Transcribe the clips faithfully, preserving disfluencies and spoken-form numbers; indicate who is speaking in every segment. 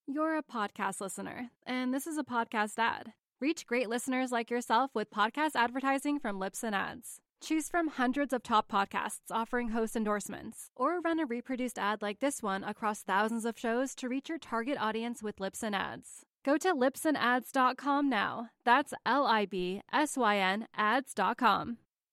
Speaker 1: You're a podcast listener, and this is a podcast ad. Reach great listeners like yourself with podcast advertising from Libsyn Ads. Choose from hundreds of top podcasts offering host endorsements, or run a reproduced ad like this one across thousands of shows to reach your target audience with Libsyn Ads. Go to libsyn ads dot com now. That's L I B S Y N ads dot com.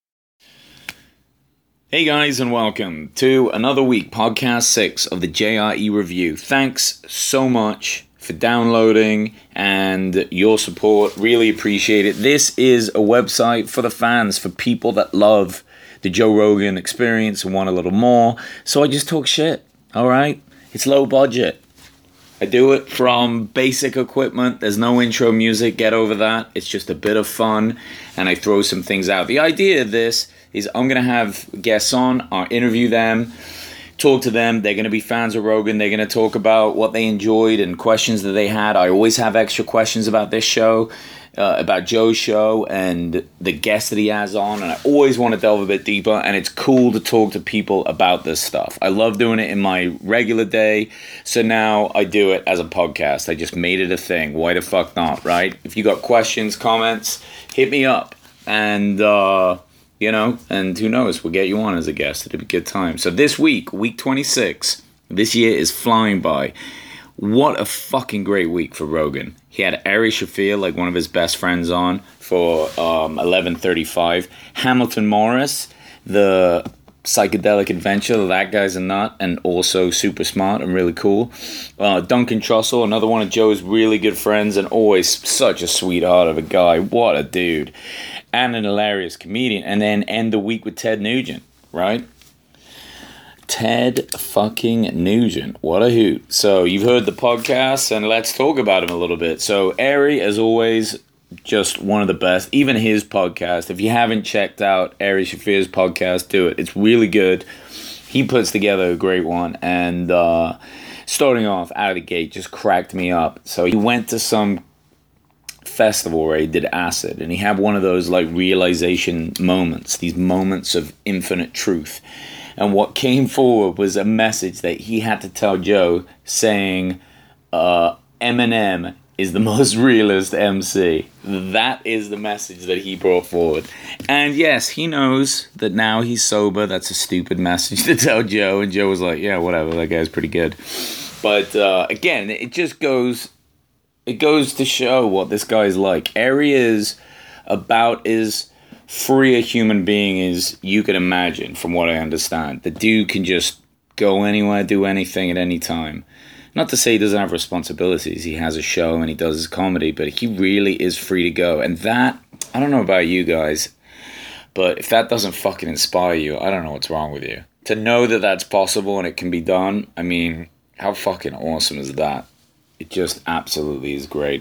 Speaker 2: Hey guys, and welcome to another week, podcast six of the J R E Review. Thanks so much for downloading and your support. Really appreciate it. This is a website for the fans, for people that love the Joe Rogan experience and want a little more. So I just talk shit, all right? It's low budget. I do it from basic equipment. There's no intro music. Get over that. It's just a bit of fun, and I throw some things out. The idea of this is I'm going to have guests on, I'll interview them, talk to them. They're going to be fans of Rogan. They're going to talk about what they enjoyed and questions that they had. I always have extra questions about this show, uh, about Joe's show and the guests that he has on. And I always want to delve a bit deeper. And it's cool to talk to people about this stuff. I love doing it in my regular day. So now I do it as a podcast. I just made it a thing. Why the fuck not, right? If you got questions, comments, hit me up. And, uh... You know, and who knows, we'll get you on as a guest. It'll be a good time. So this week, week twenty-six, this year is flying by. What a fucking great week for Rogan. He had Ari Shaffir, like one of his best friends, on for um, eleven thirty-five. Hamilton Morris, the psychedelic adventure. That guy's a nut and also super smart and really cool. Uh, Duncan Trussell, another one of Joe's really good friends and always such a sweetheart of a guy. What a dude. And an hilarious comedian. And then end the week with Ted Nugent, right? Ted fucking Nugent. What a hoot. So you've heard the podcast, and let's talk about him a little bit. So Ari, as always, just one of the best. Even his podcast. If you haven't checked out Ari Shaffir's podcast, do it. It's really good. He puts together a great one. And uh, starting off out of the gate just cracked me up. So he went to some festival where he did acid, and he had one of those like realization moments, these moments of infinite truth. And what came forward was a message that he had to tell Joe, saying uh, Eminem is the most realist M C. That is the message that he brought forward. And yes, he knows that now he's sober. That's a stupid message to tell Joe. And Joe was like, yeah, whatever, that guy's pretty good. But uh, again, it just goes It goes to show what this guy's like. Ari is about as free a human being as you can imagine, from what I understand. The dude can just go anywhere, do anything at any time. Not to say he doesn't have responsibilities. He has a show and he does his comedy, but he really is free to go. And that, I don't know about you guys, but if that doesn't fucking inspire you, I don't know what's wrong with you. To know that that's possible and it can be done, I mean, how fucking awesome is that? It just absolutely is great.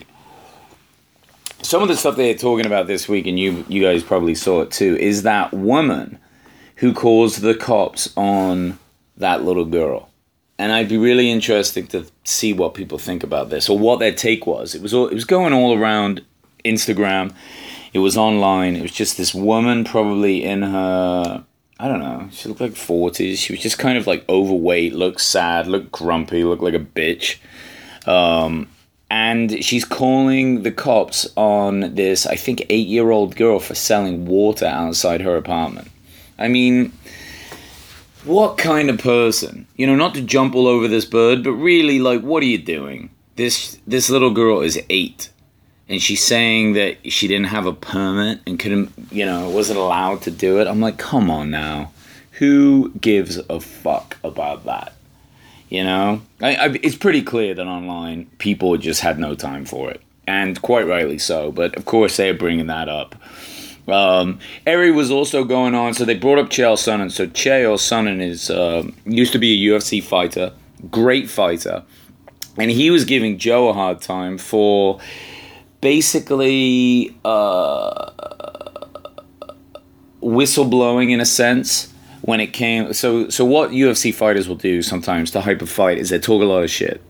Speaker 2: Some of the stuff they're talking about this week, and you you guys probably saw it too, is that woman who calls the cops on that little girl. And I'd be really interested to see what people think about this, or what their take was. It was all, it was going all around Instagram. It was online. It was just this woman, probably in her, I don't know, she looked like forties. She was just kind of like overweight, looked sad, looked grumpy, looked like a bitch. Um, and she's calling the cops on this, I think, eight-year-old girl for selling water outside her apartment. I mean, what kind of person? You know, not to jump all over this bird, but really, like, what are you doing? This this little girl is eight, and she's saying that she didn't have a permit and couldn't, you know, wasn't allowed to do it. I'm like, come on now. Who gives a fuck about that? You know, I, I, it's pretty clear that online people just had no time for it, and quite rightly so. But of course, they're bringing that up. Um, Ari was also going on, so they brought up Chael Sonnen. So Chael Sonnen is uh, used to be a U F C fighter, great fighter, and he was giving Joe a hard time for basically uh, whistleblowing in a sense. When it came, so so what U F C fighters will do sometimes to hyper fight is they talk a lot of shit,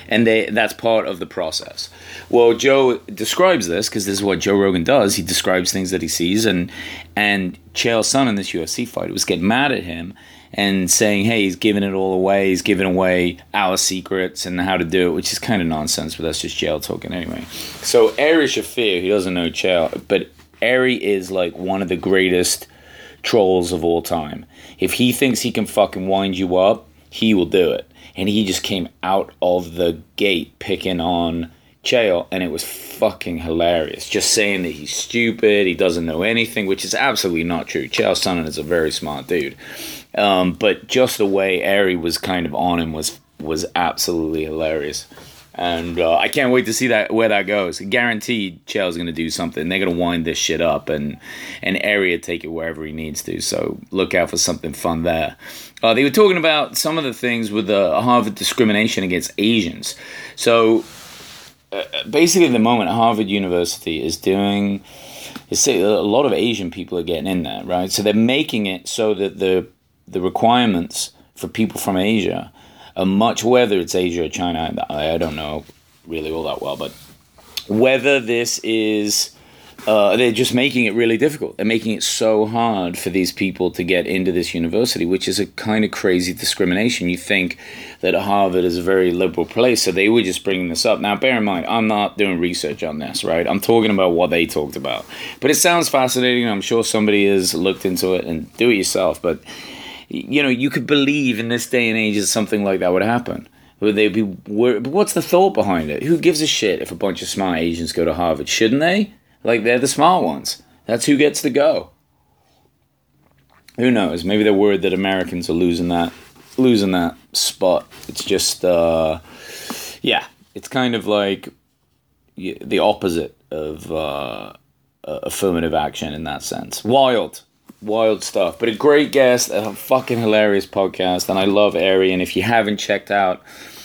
Speaker 2: And they that's part of the process. Well, Joe describes this, because this is what Joe Rogan does. He describes things that he sees, and and Chael Sonnen in this U F C fight was getting mad at him and saying, hey, he's giving it all away, he's giving away our secrets and how to do it, which is kind of nonsense, but that's just Chael talking anyway. So Ari Shaffir, he doesn't know Chael, but Ari is like one of the greatest trolls of all time. If he thinks he can fucking wind you up, he will do it. And he just came out of the gate picking on Chael, and it was fucking hilarious. Just saying that he's stupid, he doesn't know anything, which is absolutely not true. Chael Sonnen is a very smart dude. Um, but just the way Ari was kind of on him was was absolutely hilarious. And uh, I can't wait to see that where that goes. Guaranteed Chael's going to do something. They're going to wind this shit up, and, and Ari will take it wherever he needs to. So look out for something fun there. Uh, they were talking about some of the things with the uh, Harvard discrimination against Asians. So uh, basically at the moment, Harvard University is doing... Is a lot of Asian people are getting in there, right? So they're making it so that the the requirements for people from Asia... Uh, much, whether it's Asia or China, I, I don't know really all that well, but whether this is, uh, they're just making it really difficult. They're making it so hard for these people to get into this university, which is a kind of crazy discrimination. You think that Harvard is a very liberal place, so they were just bringing this up. Now, bear in mind, I'm not doing research on this, right? I'm talking about what they talked about. But it sounds fascinating. I'm sure somebody has looked into it, and do it yourself, but... You know, you could believe in this day and age that something like that would happen. Would they be? But what's the thought behind it? Who gives a shit if a bunch of smart Asians go to Harvard? Shouldn't they? Like, they're the smart ones. That's who gets to go. Who knows? Maybe they're worried that Americans are losing that, losing that spot. It's just, uh, yeah, it's kind of like the opposite of uh, affirmative action in that sense. Wild. Wild stuff, but a great guest, a fucking hilarious podcast, and I love Ari. And if you haven't checked out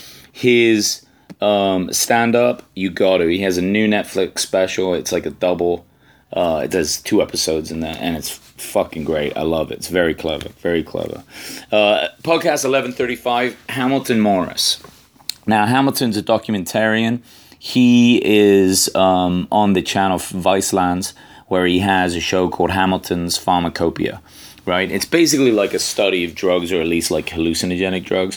Speaker 2: his um, stand-up, you got to. He has a new Netflix special. It's like a double. Uh, it does two episodes in there, and it's fucking great. I love it. It's very clever, very clever. Uh, podcast eleven thirty-five, Hamilton Morris. Now, Hamilton's a documentarian. He is um, on the channel Viceland, where he has a show called Hamilton's Pharmacopoeia, right? It's basically like a study of drugs, or at least like hallucinogenic drugs.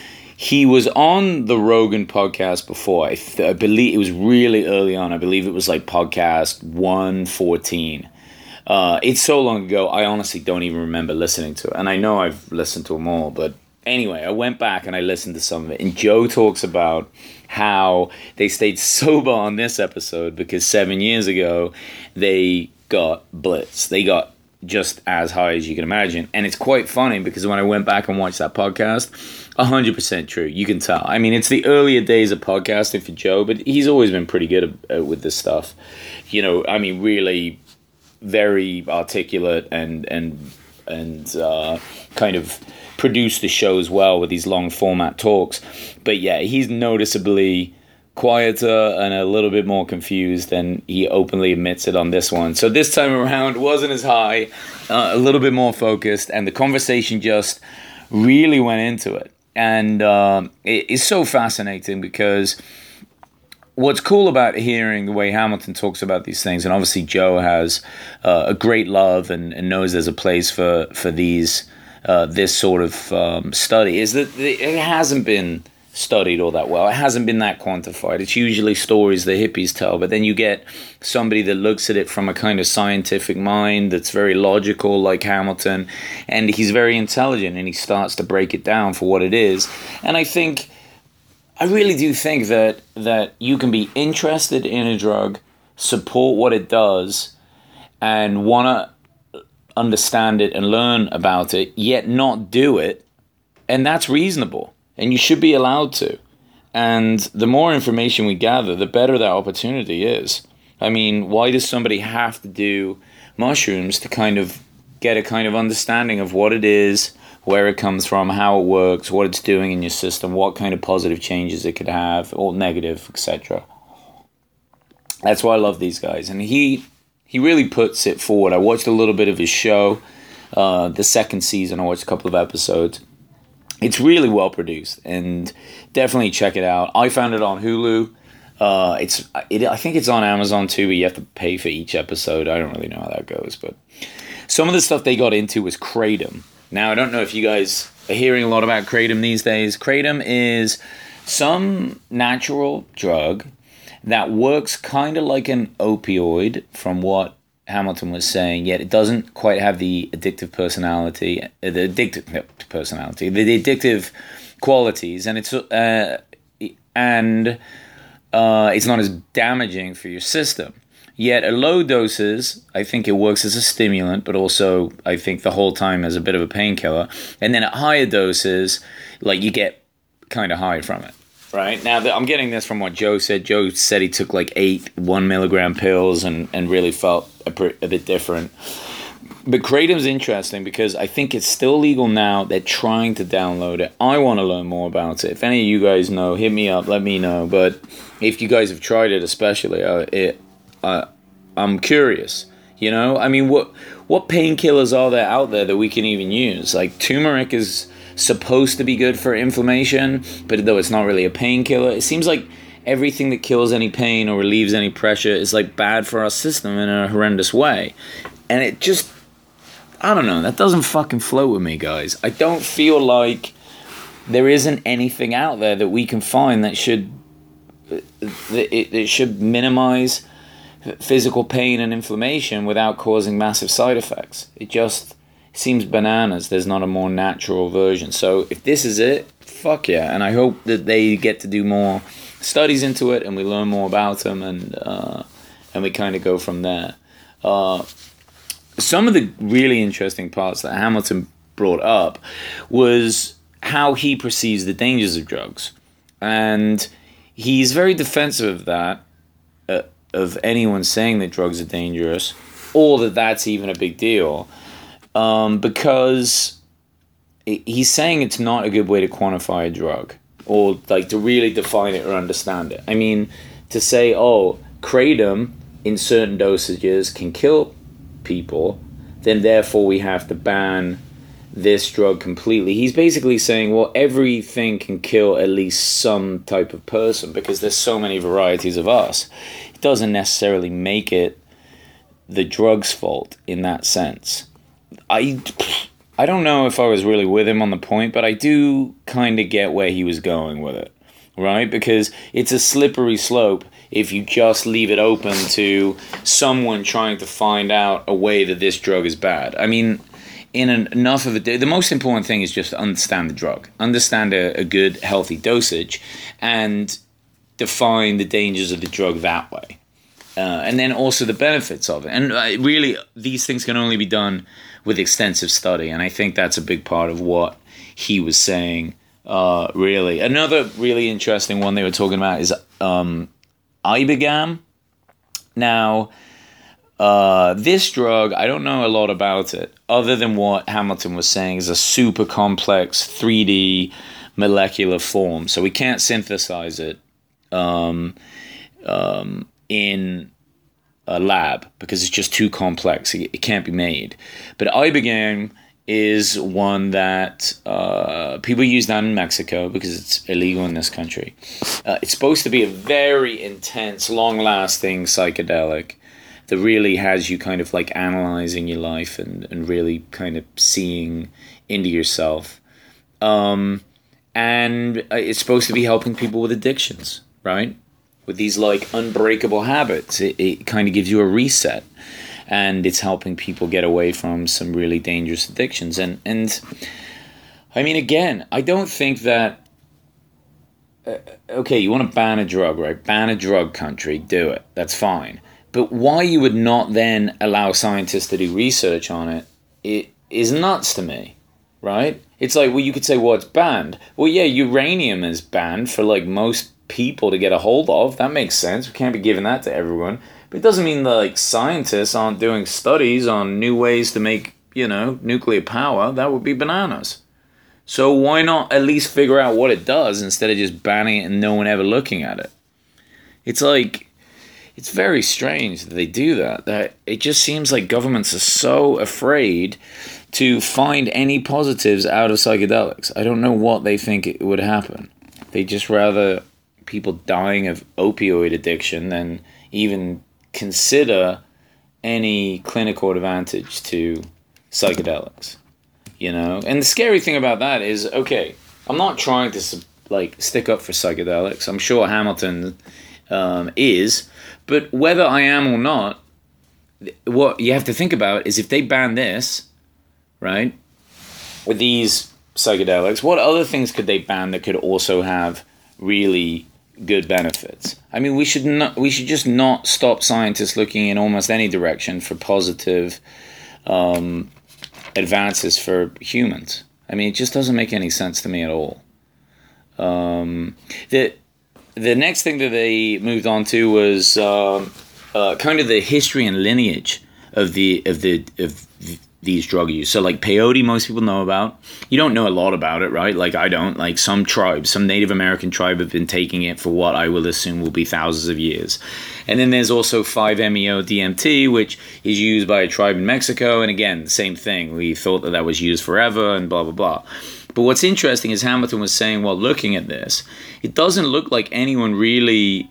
Speaker 2: He was on the Rogan podcast before. I, th- I believe it was really early on. I believe it was like podcast one fourteen. Uh, it's so long ago, I honestly don't even remember listening to it. And I know I've listened to them all, but anyway, I went back and I listened to some of it. And Joe talks about how they stayed sober on this episode because seven years ago they got blitzed. They got just as high as you can imagine. And it's quite funny because when I went back and watched that podcast, one hundred percent true. You can tell. I mean, it's the earlier days of podcasting for Joe, but he's always been pretty good uh, with this stuff. You know, I mean, really very articulate and, and, and uh, kind of produce the show as well with these long format talks. But yeah, he's noticeably quieter and a little bit more confused, and he openly admits it on this one. So this time around wasn't as high, uh, a little bit more focused, and the conversation just really went into it. And um, it, it's so fascinating because what's cool about hearing the way Hamilton talks about these things, and obviously Joe has uh, a great love and, and knows there's a place for, for these Uh, this sort of um, study, is that it hasn't been studied all that well. It hasn't been that quantified. It's usually stories the hippies tell, but then you get somebody that looks at it from a kind of scientific mind that's very logical, like Hamilton, and he's very intelligent, and he starts to break it down for what it is. And I think, I really do think that that you can be interested in a drug, support what it does, and want to understand it and learn about it, yet not do it, and that's reasonable, and you should be allowed to. And the more information we gather, the better that opportunity is. I mean, why does somebody have to do mushrooms to kind of get a kind of understanding of what it is, where it comes from, how it works, what it's doing in your system, what kind of positive changes it could have, or negative, et cetera. That's why I love these guys, and he He really puts it forward. I watched a little bit of his show, uh, the second season. I watched a couple of episodes. it's really well produced, and definitely check it out. I found it on Hulu. Uh, it's it, I think it's on Amazon too, but you have to pay for each episode. I don't really know how that goes, but some of the stuff they got into was kratom. Now, I don't know if you guys are hearing a lot about kratom these days. Kratom is some natural drug that works kind of like an opioid, from what Hamilton was saying, yet it doesn't quite have the addictive personality, uh, the addictive personality, the addictive qualities, and it's uh, and uh, it's not as damaging for your system. Yet at low doses, I think it works as a stimulant, but also I think the whole time as a bit of a painkiller. And then at higher doses, like you get kind of high from it. Right now, I'm getting this from what Joe said. Joe said he took like eight one milligram pills and, and really felt a, a bit different. But kratom's interesting because I think it's still legal now. They're trying to download it. I want to learn more about it. If any of you guys know, hit me up, let me know. But if you guys have tried it, especially, uh, it, uh, I'm curious. You know, I mean, what what painkillers are there out there that we can even use? Like turmeric is supposed to be good for inflammation, but though it's not really a painkiller, it seems like everything that kills any pain or relieves any pressure is like bad for our system in a horrendous way. And it just, I don't know, that doesn't fucking float with me, guys. I don't feel like there isn't anything out there that we can find that should that it, it should minimize physical pain and inflammation without causing massive side effects. It just seems bananas there's not a more natural version. So if this is it, fuck yeah. And I hope that they get to do more studies into it and we learn more about them, and uh, and we kind of go from there. Uh, some of the really interesting parts that Hamilton brought up was how he perceives the dangers of drugs. And he's very defensive of that, uh, of anyone saying that drugs are dangerous or that that's even a big deal. Um, because he's saying it's not a good way to quantify a drug or like to really define it or understand it. I mean, to say, oh, kratom in certain dosages can kill people, then therefore we have to ban this drug completely. He's basically saying, well, everything can kill at least some type of person because there's so many varieties of us. It doesn't necessarily make it the drug's fault in that sense. I, I don't know if I was really with him on the point, but I do kind of get where he was going with it, right? Because it's a slippery slope if you just leave it open to someone trying to find out a way that this drug is bad. I mean, in an, enough of it, the most important thing is just to understand the drug, understand a, a good, healthy dosage, and define the dangers of the drug that way. Uh, and then also the benefits of it. And uh, really, these things can only be done with extensive study. And I think that's a big part of what he was saying, uh, really. Another really interesting one they were talking about is um, Ibogaine. Now, uh, this drug, I don't know a lot about it, other than what Hamilton was saying is a super complex three D molecular form. So we can't synthesize it um, um, in a lab because it's just too complex. It, it can't be made. But Ibogaine is one that uh, people use down in Mexico because it's illegal in this country. Uh, it's supposed to be a very intense, long-lasting psychedelic that really has you kind of like analyzing your life and, and really kind of seeing into yourself. Um, and it's supposed to be helping people with addictions, right? With these like unbreakable habits. It, it kind of gives you a reset. And it's helping people get away from some really dangerous addictions. And, and I mean, again, I don't think that, uh, okay, you want to ban a drug, right? Ban a drug country, do it. That's fine. But why you would not then allow scientists to do research on it, it is nuts to me, right? It's like, well, you could say, well, it's banned. Well, yeah, uranium is banned for like most people to get a hold of. That makes sense. We can't be giving that to everyone. But it doesn't mean that like scientists aren't doing studies on new ways to make, you know, nuclear power. That would be bananas. So why not at least figure out what it does instead of just banning it and no one ever looking at it? It's like, it's very strange that they do that. That it just seems like governments are so afraid to find any positives out of psychedelics. I don't know what they think it would happen. They just rather people dying of opioid addiction than even consider any clinical advantage to psychedelics. You know? And the scary thing about that is, okay, I'm not trying to like stick up for psychedelics. I'm sure Hamilton um, is, but whether I am or not, what you have to think about is if they ban this, right, with these psychedelics, what other things could they ban that could also have really good benefits? I mean, we should not, we should just not stop scientists looking in almost any direction for positive um, advances for humans. I mean, it just doesn't make any sense to me at all. Um, the the next thing that they moved on to was um, uh, kind of the history and lineage of the of the of these drug use. So like peyote, most people know about. You don't know a lot about it, right? Like I don't. Like some tribes, some Native American tribe have been taking it for what I will assume will be thousands of years. And then there's also five meo D M T, which is used by a tribe in Mexico. And again, the same thing. We thought that that was used forever and blah, blah, blah. But what's interesting is Hamilton was saying, well, looking at this, it doesn't look like anyone really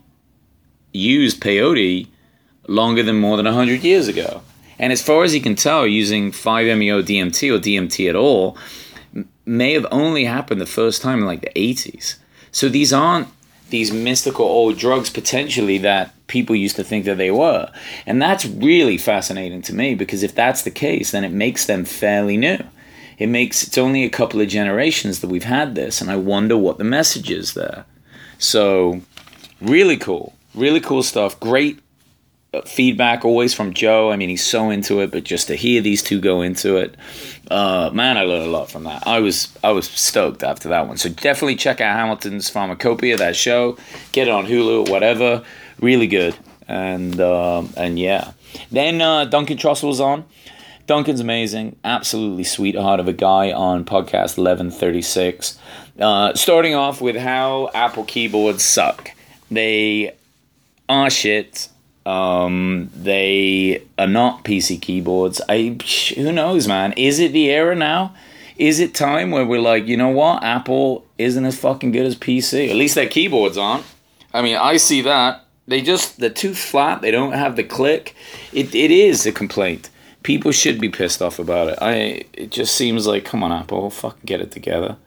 Speaker 2: used peyote longer than more than one hundred years ago. And as far as he can tell, using five meo D M T or D M T at all may have only happened the first time in like the eighties. So these aren't these mystical old drugs potentially that people used to think that they were. And that's really fascinating to me, because if that's the case, then it makes them fairly new. It makes, it's only a couple of generations that we've had this, and I wonder what the message is there. So really cool, really cool stuff. Great feedback always from Joe. I mean, he's so into it, but just to hear these two go into it, uh, man, I learned a lot from that. I was I was stoked after that one. So definitely check out Hamilton's Pharmacopoeia, that show. Get it on Hulu or whatever. Really good. And um, and yeah. Then uh, Duncan Trussell was on. Duncan's amazing. Absolutely sweetheart of a guy on podcast eleven thirty-six. Uh, starting off with how Apple keyboards suck. They are shit. Um, they are not P C keyboards. I, who knows, man? Is it the era now? Is it time where we're like, you know what? Apple isn't as fucking good as P C. At least their keyboards aren't. I mean, I see that. They just, they're too flat. They don't have the click. It It is a complaint. People should be pissed off about it. I. It just seems like, come on, Apple, fucking get it together.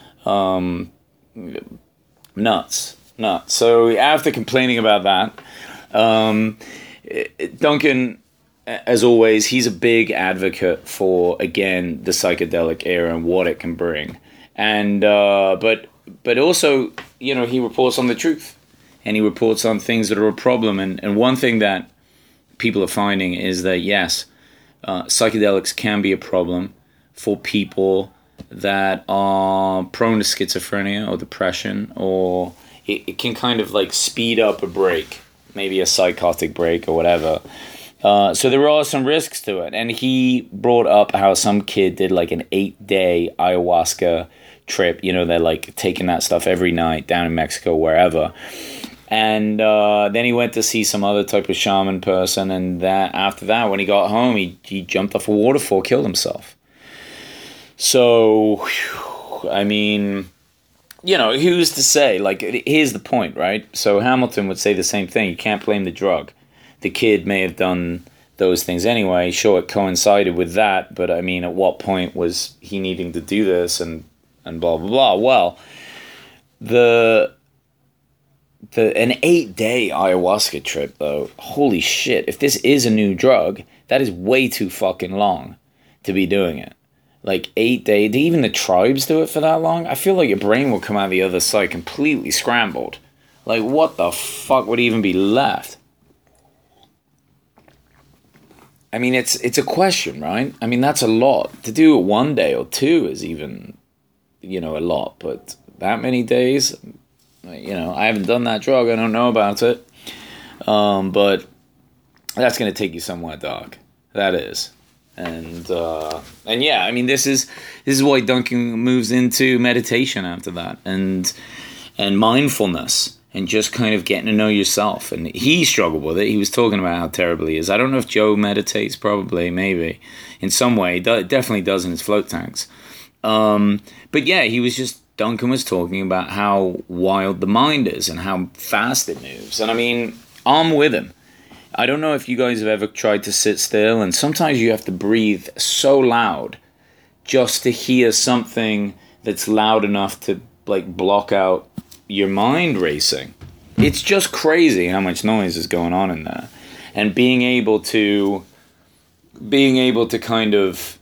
Speaker 2: Um, nuts. Nuts. So after complaining about that, Um, Duncan, as always, he's a big advocate for, again, the psychedelic era and what it can bring. And, uh, but, but also, you know, he reports on the truth, and he reports on things that are a problem. And, and one thing that people are finding is that, yes, uh, psychedelics can be a problem for people that are prone to schizophrenia or depression, or it, it can kind of like speed up a break. Maybe a psychotic break or whatever. Uh, so there are some risks to it. And he brought up how some kid did like an eight-day ayahuasca trip. You know, they're like taking that stuff every night down in Mexico, wherever. And uh, then he went to see some other type of shaman person. And that after that, when he got home, he, he jumped off a waterfall, killed himself. So, whew, I mean... You know, who's to say? Like, here's the point, right? So Hamilton would say the same thing. You can't blame the drug. The kid may have done those things anyway. Sure, it coincided with that, but I mean, at what point was he needing to do this and, and blah, blah, blah? Well, the the an eight-day ayahuasca trip, though, holy shit. If this is a new drug, that is way too fucking long to be doing it. Like eight days, do even the tribes do it for that long? I feel like your brain will come out the other side completely scrambled. Like, what the fuck would even be left? I mean, it's it's a question, right? I mean, that's a lot. To do it one day or two is even, you know, a lot. But that many days, you know, I haven't done that drug. I don't know about it. Um, but that's going to take you somewhere dark. That is. And uh, and yeah, I mean, this is this is why Duncan moves into meditation after that, and and mindfulness, and just kind of getting to know yourself. And he struggled with it. He was talking about how terrible he is. I don't know if Joe meditates, probably, maybe. In some way, it definitely does in his float tanks. Um, but yeah, he was just, Duncan was talking about how wild the mind is and how fast it moves. And I mean, I'm with him. I don't know if you guys have ever tried to sit still, and sometimes you have to breathe so loud just to hear something that's loud enough to like block out your mind racing. It's just crazy how much noise is going on in there. And being able to being able to kind of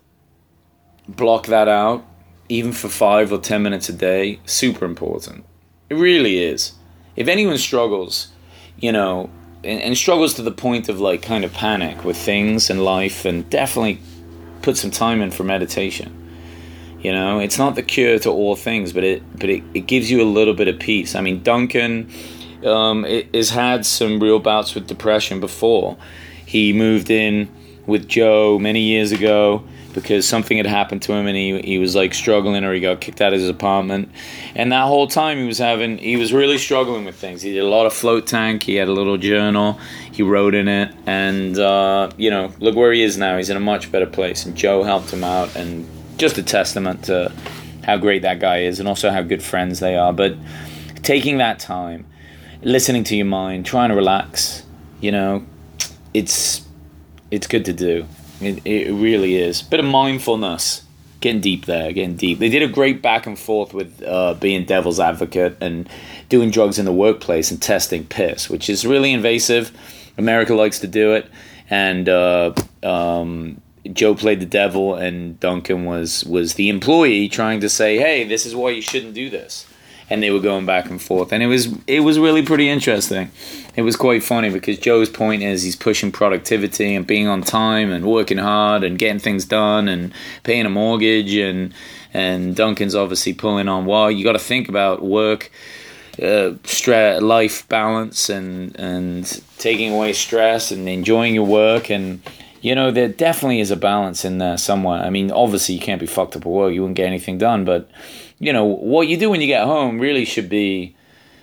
Speaker 2: block that out, even for five or ten minutes a day, super important. It really is. If anyone struggles, you know, and, and struggles to the point of like kind of panic with things in life, and definitely put some time in for meditation. You know, it's not the cure to all things, but it but it, it gives you a little bit of peace. I mean, Duncan um, it, has had some real bouts with depression before. He moved in with Joe many years ago because something had happened to him, and he he was like struggling, or he got kicked out of his apartment. And that whole time he was having, he was really struggling with things. He did a lot of float tank. He had a little journal. He wrote in it, and uh, you know, look where he is now. He's in a much better place, and Joe helped him out, and just a testament to how great that guy is, and also how good friends they are. But taking that time, listening to your mind, trying to relax, you know, it's it's good to do. It, it really is. Bit of mindfulness, getting deep there, getting deep. They did a great back and forth with uh, being devil's advocate and doing drugs in the workplace and testing piss, which is really invasive. America likes to do it, and uh, um, Joe played the devil, and Duncan was was the employee trying to say, hey, this is why you shouldn't do this. And they were going back and forth, and it was it was really pretty interesting. It was quite funny because Joe's point is he's pushing productivity and being on time and working hard and getting things done and paying a mortgage, and and Duncan's obviously pulling on, well, you got to think about work, uh, stress, life balance, and and taking away stress and enjoying your work. And you know, there definitely is a balance in there somewhere. I mean, obviously you can't be fucked up at work, you wouldn't get anything done, but you know, what you do when you get home really should be,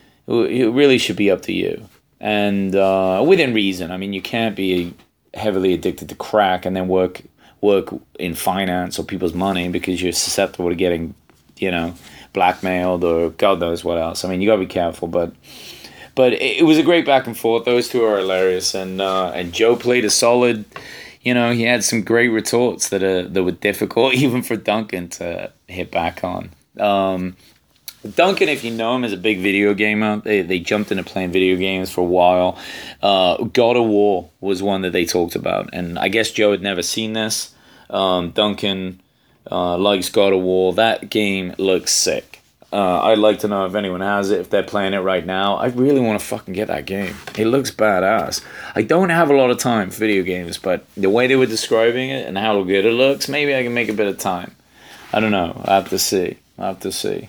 Speaker 2: it really should be up to you. And uh, within reason. I mean, you can't be heavily addicted to crack and then work work in finance or people's money because you're susceptible to getting, you know, blackmailed or God knows what else. I mean, you got to be careful, but but it, it was a great back and forth. Those two are hilarious. And uh, and Joe played a solid, you know, he had some great retorts that, are, that were difficult even for Duncan to hit back on. Um, Duncan, if you know him, is a big video gamer. They they jumped into playing video games for a while. Uh, God of War was one that they talked about, and I guess Joe had never seen this. Um, Duncan uh, likes God of War. That game looks sick. Uh, I'd like to know if anyone has it, if they're playing it right now. I really want to fucking get that game. It looks badass. I don't have a lot of time for video games, but the way they were describing it and how good it looks, maybe I can make a bit of time. I don't know. I have to see. I have to see.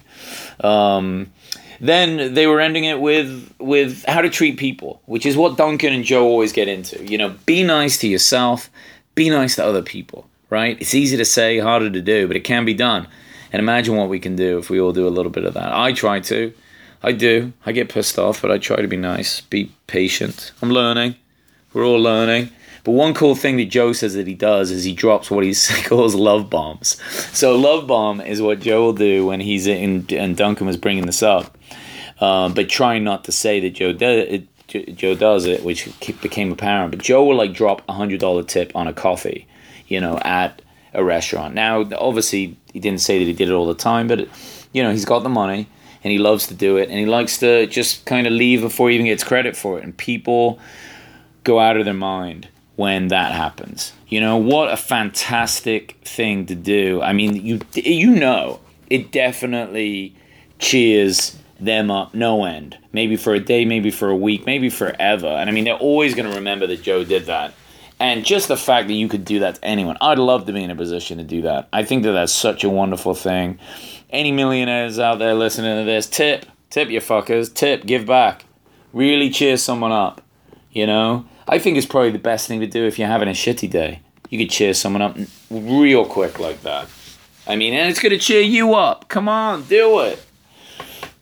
Speaker 2: Um, then they were ending it with with how to treat people, which is what Duncan and Joe always get into. You know, be nice to yourself, be nice to other people, right? It's easy to say, harder to do, but it can be done. And imagine what we can do if we all do a little bit of that. I try to. I do. I get pissed off, but I try to be nice, be patient. I'm learning. We're all learning. But one cool thing that Joe says that he does is he drops what he calls love bombs. So love bomb is what Joe will do when he's in, and Duncan was bringing this up, um, but trying not to say that Joe did it, Joe does it, which became apparent. But Joe will like drop a hundred dollar tip on a coffee, you know, at a restaurant. Now, obviously, he didn't say that he did it all the time, but you know, he's got the money and he loves to do it, and he likes to just kind of leave before he even gets credit for it. And people go out of their mind when that happens. You know, what a fantastic thing to do. I mean, you you know, it definitely cheers them up no end. Maybe for a day, maybe for a week, maybe forever. And I mean, they're always going to remember that Joe did that. And just the fact that you could do that to anyone, I'd love to be in a position to do that. I think that that's such a wonderful thing. Any millionaires out there listening to this, tip, tip you fuckers, tip, give back. Really cheer someone up, you know? I think it's probably the best thing to do if you're having a shitty day. You could cheer someone up real quick like that. I mean, and it's going to cheer you up. Come on, do it.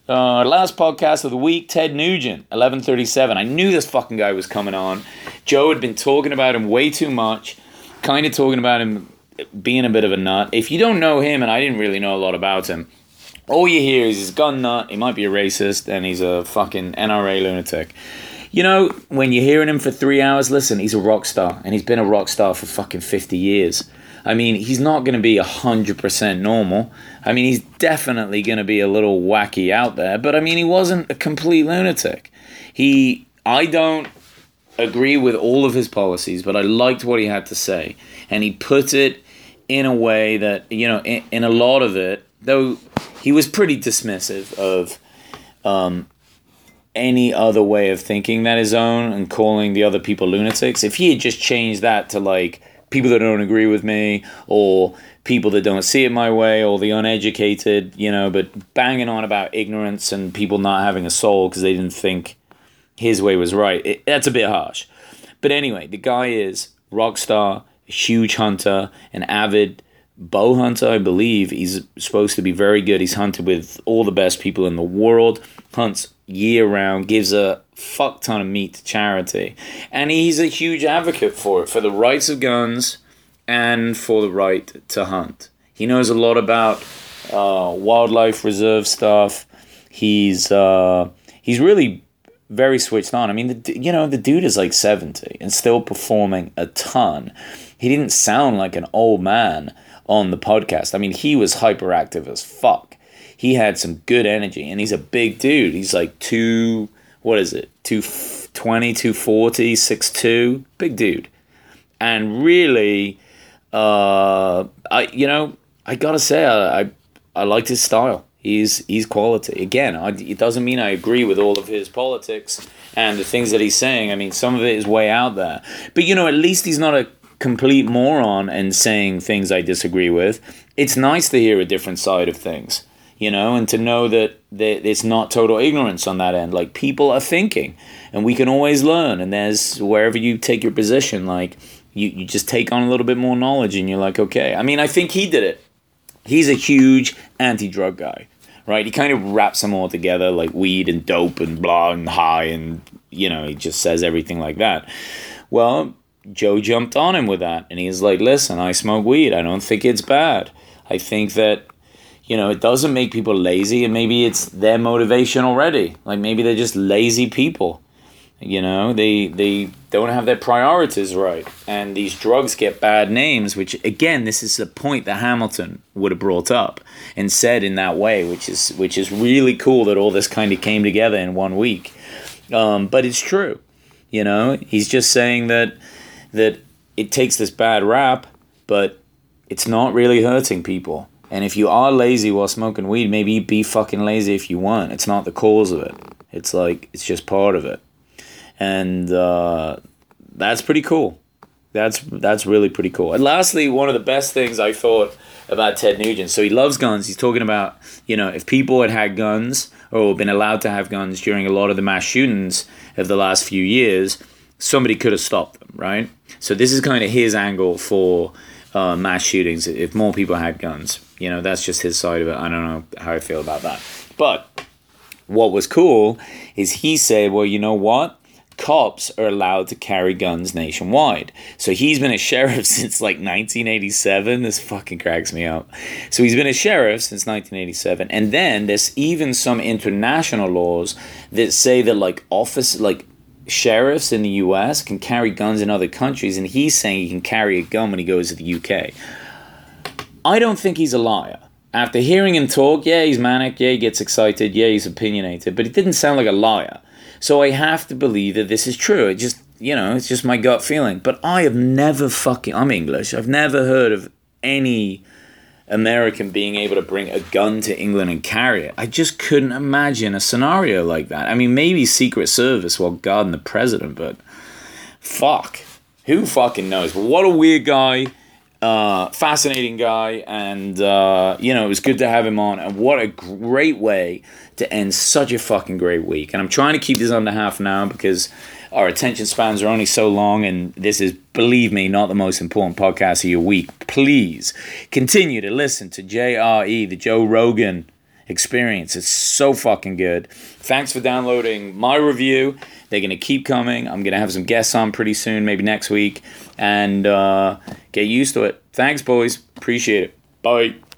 Speaker 2: Uh, last podcast of the week, Ted Nugent, eleven thirty-seven. I knew this fucking guy was coming on. Joe had been talking about him way too much, kind of talking about him being a bit of a nut. If you don't know him, and I didn't really know a lot about him, all you hear is he's a gun nut, he might be a racist, and he's a fucking N R A lunatic. You know, when you're hearing him for three hours, listen, he's a rock star, and he's been a rock star for fucking fifty years. I mean, he's not going to be one hundred percent normal. I mean, he's definitely going to be a little wacky out there, but I mean, he wasn't a complete lunatic. He, I don't agree with all of his policies, but I liked what he had to say, and he put it in a way that, you know, in, in a lot of it, though he was pretty dismissive of um, any other way of thinking than his own and calling the other people lunatics. If he had just changed that to like, people that don't agree with me, or people that don't see it my way, or the uneducated, you know, but banging on about ignorance and people not having a soul because they didn't think his way was right. It, that's a bit harsh. But anyway, the guy is rock star, a huge hunter, an avid bow hunter, I believe. He's supposed to be very good. He's hunted with all the best people in the world, hunts year round, gives a fuck ton of meat to charity, and he's a huge advocate for it, for the rights of guns and for the right to hunt. He knows a lot about uh, wildlife reserve stuff. He's uh, he's really very switched on. I mean, the, you know, the dude is like seventy and still performing a ton. He didn't sound like an old man on the podcast. I mean, he was hyperactive as fuck. He had some good energy, and he's a big dude. He's like two, what is it, two twenty, two forty, six two, big dude. And really, uh, I you know, I gotta say, I, I I liked his style. He's he's quality. Again, I, it doesn't mean I agree with all of his politics and the things that he's saying. I mean, some of it is way out there. But, you know, at least he's not a complete moron and saying things I disagree with. It's nice to hear a different side of things. You know, and to know that it's not total ignorance on that end. Like, people are thinking, and we can always learn. And there's, wherever you take your position, like, you, you just take on a little bit more knowledge, and you're like, okay. I mean, I think he did it. He's a huge anti-drug guy, right? He kind of wraps them all together, like weed and dope and blah and high, and, you know, he just says everything like that. Well, Joe jumped on him with that, and he's like, listen, I smoke weed. I don't think it's bad. I think that, you know, it doesn't make people lazy, and maybe it's their motivation already. Like, maybe they're just lazy people. You know, they they don't have their priorities right. And these drugs get bad names, which, again, this is a point that Hamilton would have brought up and said in that way, which is which is really cool that all this kind of came together in one week. Um, but it's true. You know, he's just saying that that it takes this bad rap, but it's not really hurting people. And if you are lazy while smoking weed, maybe be fucking lazy if you want. It's not the cause of it. It's like, it's just part of it. And uh, that's pretty cool. That's that's really pretty cool. And lastly, one of the best things I thought about Ted Nugent. So he loves guns. He's talking about, you know, if people had had guns or been allowed to have guns during a lot of the mass shootings of the last few years, somebody could have stopped them, right? So this is kind of his angle for uh, mass shootings. If more people had guns, you know, that's just his side of it. I don't know how I feel about that. But what was cool is he said, well, you know what? Cops are allowed to carry guns nationwide. So he's been a sheriff since like nineteen eighty-seven. This fucking cracks me up. So he's been a sheriff since nineteen eighty-seven. And then there's even some international laws that say that like office, like sheriffs in the U S can carry guns in other countries. And he's saying he can carry a gun when he goes to the U K. I don't think he's a liar. After hearing him talk, yeah, he's manic. Yeah, he gets excited. Yeah, he's opinionated. But he didn't sound like a liar. So I have to believe that this is true. It just, you know, it's just my gut feeling. But I have never fucking, I'm English, I've never heard of any American being able to bring a gun to England and carry it. I just couldn't imagine a scenario like that. I mean, maybe Secret Service while guarding the president, but fuck. Who fucking knows? But what a weird guy. Uh, fascinating guy, and uh, you know, it was good to have him on, and what a great way to end such a fucking great week. And I'm trying to keep this under half an hour because our attention spans are only so long, and this is, believe me, not the most important podcast of your week. Please continue to listen to J R E, the Joe Rogan experience. It's so fucking good. Thanks for downloading my review. They're going to keep coming. I'm going to have some guests on pretty soon, maybe next week. And uh, get used to it. Thanks, boys. Appreciate it. Bye.